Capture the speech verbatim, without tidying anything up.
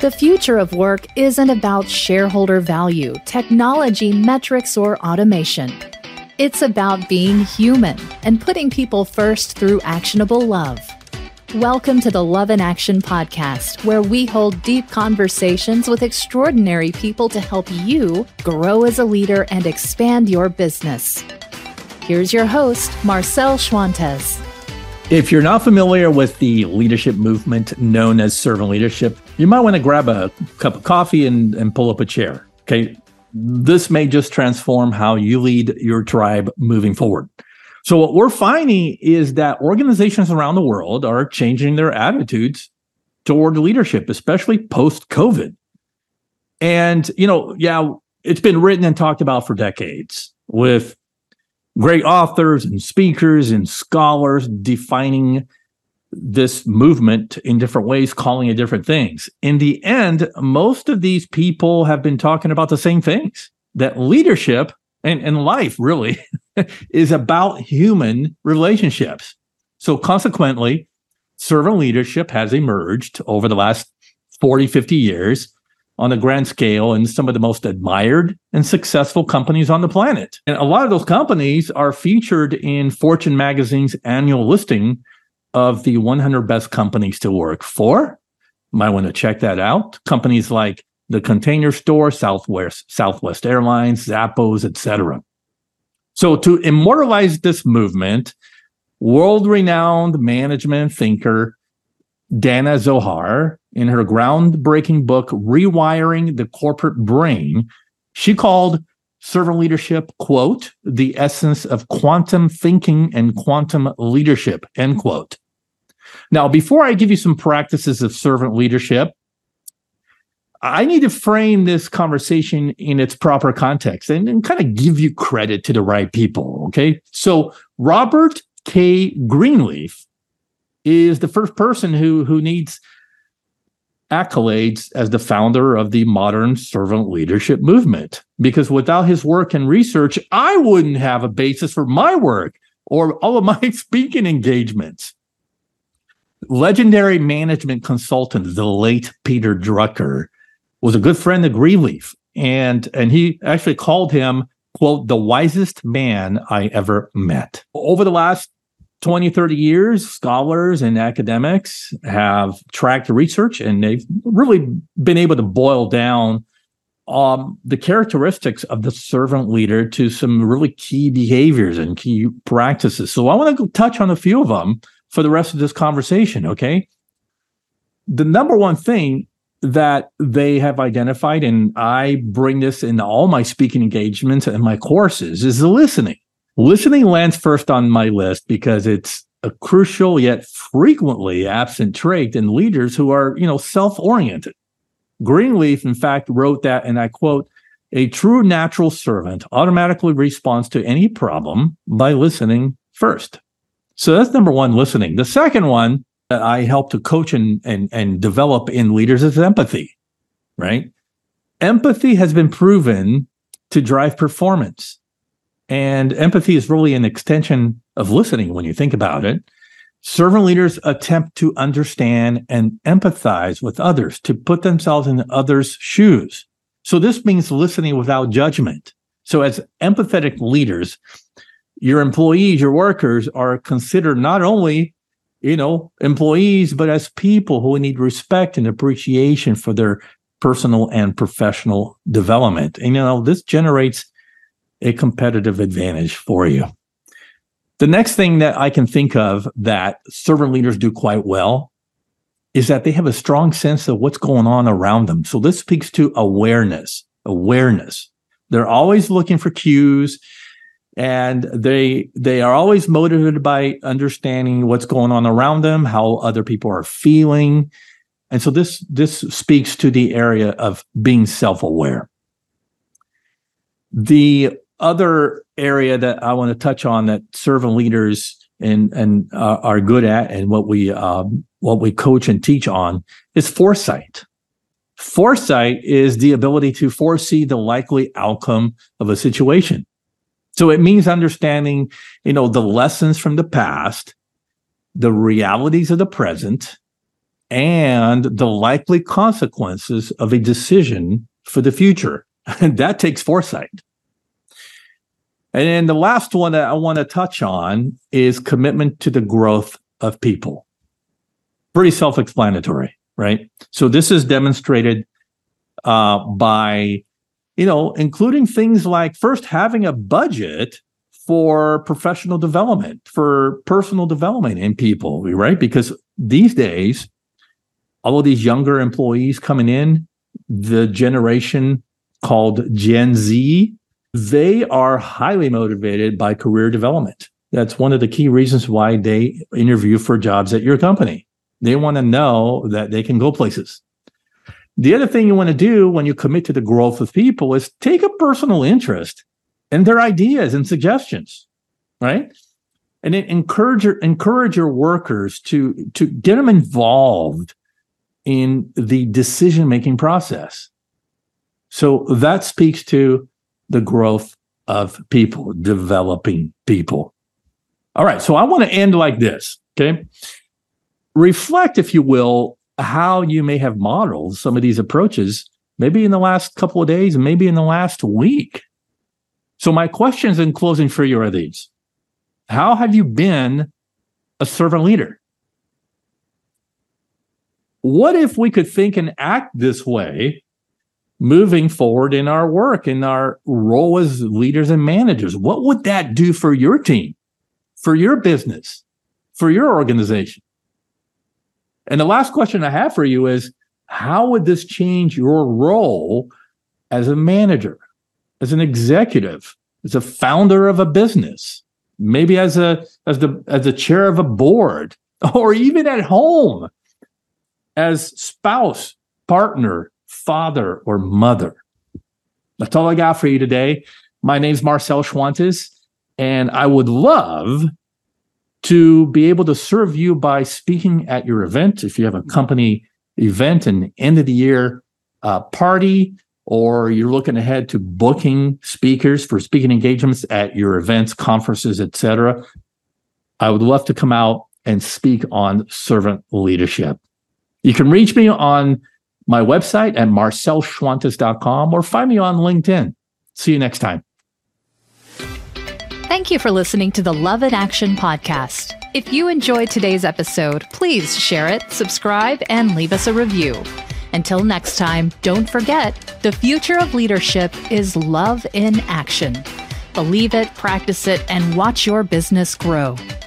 The future of work isn't about shareholder value, technology, metrics, or automation. It's about being human and putting people first through actionable love. Welcome to the Love in Action podcast, where we hold deep conversations with extraordinary people to help you grow as a leader and expand your business. Here's your host, Marcel Schwantes. If you're not familiar with the leadership movement known as servant leadership, you might want to grab a cup of coffee and, and pull up a chair. Okay, this may just transform how you lead your tribe moving forward. So what we're finding is that organizations around the world are changing their attitudes toward leadership, especially post-COVID. And, you know, yeah, it's been written and talked about for decades with great authors and speakers and scholars defining this movement in different ways, calling it different things. In the end, most of these people have been talking about the same things, that leadership and, and life really is about human relationships. So consequently, servant leadership has emerged over the last forty, fifty years on a grand scale in some of the most admired and successful companies on the planet. And a lot of those companies are featured in Fortune magazine's annual listing of the one hundred best companies to work for. You might want to check that out. Companies like The Container Store, Southwest, Southwest Airlines, Zappos, et cetera. So to immortalize this movement, world-renowned management thinker Dana Zohar, in her groundbreaking book, Rewiring the Corporate Brain, she called servant leadership, quote, the essence of quantum thinking and quantum leadership, end quote. Now, before I give you some practices of servant leadership, I need to frame this conversation in its proper context and, and kind of give you credit to the right people, okay? So Robert K. Greenleaf is the first person who, who needs accolades as the founder of the modern servant leadership movement, because without his work and research, I wouldn't have a basis for my work or all of my speaking engagements. Legendary management consultant, the late Peter Drucker, was a good friend of Greenleaf, and, and he actually called him, quote, the wisest man I ever met. Over the last twenty, thirty years, scholars and academics have tracked research, and they've really been able to boil down um, the characteristics of the servant leader to some really key behaviors and key practices. So I want to touch on a few of them for the rest of this conversation, okay? The number one thing that they have identified, and I bring this in all my speaking engagements and my courses, is the listening. Listening lands first on my list because it's a crucial yet frequently absent trait in leaders who are, you know, self-oriented. Greenleaf, in fact, wrote that, and I quote, a true natural servant automatically responds to any problem by listening first. So that's number one, listening. The second one that I help to coach and, and, and develop in leaders is empathy, right? Empathy has been proven to drive performance. And empathy is really an extension of listening when you think about it. Servant leaders attempt to understand and empathize with others, to put themselves in others' shoes. So this means listening without judgment. So as empathetic leaders, your employees, your workers are considered not only, you know, employees, but as people who need respect and appreciation for their personal and professional development. And, you know, this generates a competitive advantage for you. The next thing that I can think of that servant leaders do quite well is that they have a strong sense of what's going on around them. So this speaks to awareness, awareness. They're always looking for cues, and they, they are always motivated by understanding what's going on around them, how other people are feeling. And so this, this speaks to the area of being self-aware. The other area that I want to touch on that servant leaders and and uh, are good at, and what we um, what we coach and teach on, is foresight. Foresight is the ability to foresee the likely outcome of a situation. So it means understanding, you know, the lessons from the past, the realities of the present, and the likely consequences of a decision for the future. And that takes foresight. And then the last one that I want to touch on is commitment to the growth of people. Pretty self-explanatory, right? So this is demonstrated uh, by, you know, including things like first having a budget for professional development, for personal development in people, right? Because these days, all of these younger employees coming in, the generation called Gen Z, they are highly motivated by career development. That's one of the key reasons why they interview for jobs at your company. They want to know that they can go places. The other thing you want to do when you commit to the growth of people is take a personal interest in their ideas and suggestions, right? And then encourage your, encourage your workers to, to get them involved in the decision-making process. So that speaks to the growth of people, developing people. All right, so I want to end like this, okay? Reflect, if you will, how you may have modeled some of these approaches, maybe in the last couple of days, maybe in the last week. So my questions in closing for you are these. How have you been a servant leader? What if we could think and act this way moving forward in our work, in our role as leaders and managers? What would that do for your team, for your business, for your organization? And the last question I have for you is, how would this change your role as a manager, as an executive, as a founder of a business, maybe as a as the as the chair of a board, or even at home as spouse, partner, father, or mother? That's all I got for you today. My name's Marcel Schwantes, and I would love to be able to serve you by speaking at your event. If you have a company event and end of the year uh, party, or you're looking ahead to booking speakers for speaking engagements at your events, conferences, et cetera, I would love to come out and speak on servant leadership. You can reach me on my website at marcel schwantes dot com or find me on LinkedIn. See you next time. Thank you for listening to the Love in Action podcast. If you enjoyed today's episode, please share it, subscribe, and leave us a review. Until next time, don't forget, the future of leadership is love in action. Believe it, practice it, and watch your business grow.